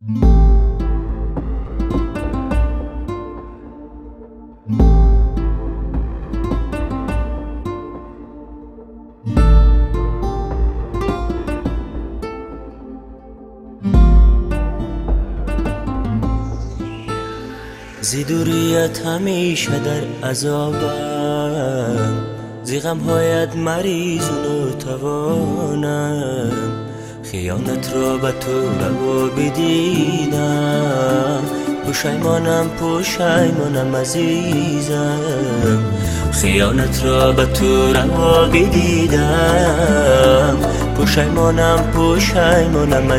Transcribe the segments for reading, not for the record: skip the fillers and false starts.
زی دوریت همیشه در عذابم، زی غمهایت مریض و ناتوانم. خیانت را به تو روا بدیدم، پشیمانم عزیزم. خیانت را به تو روا بدیدم، پشیمانم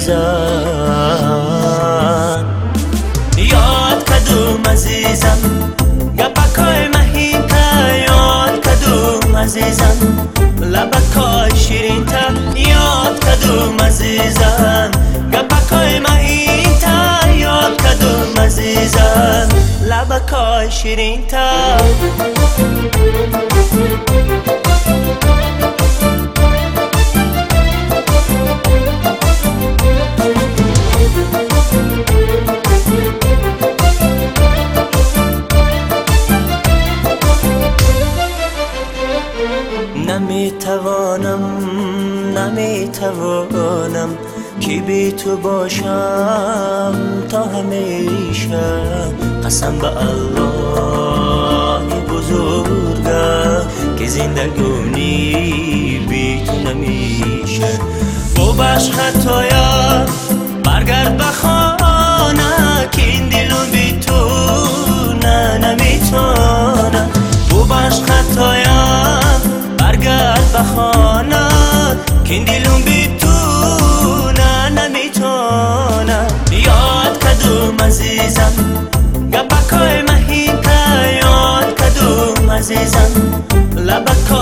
عزیزم. یاد کدوم عزیزم گپکای مهینتا، یاد کدوم عزیزم لبکای شیرینتا. یاد کدوم عزیزم گپکای مهینتا، یاد کدوم عزیزم لبکای شیرینتا. نمیتوانم که بی تو باشم تا همیشه. قسم به الله بزرگه که زندگانی بی تو نمیشه. ببخش خطایا برگرد به خانه که این دلم بی تو نمیتونه. ببخش خطایا برگرد به خانه که این دلم بی تو نمیتونه. یاد کدوم عزیزم گپکای مهینتا، یاد کدوم عزیزم لبکای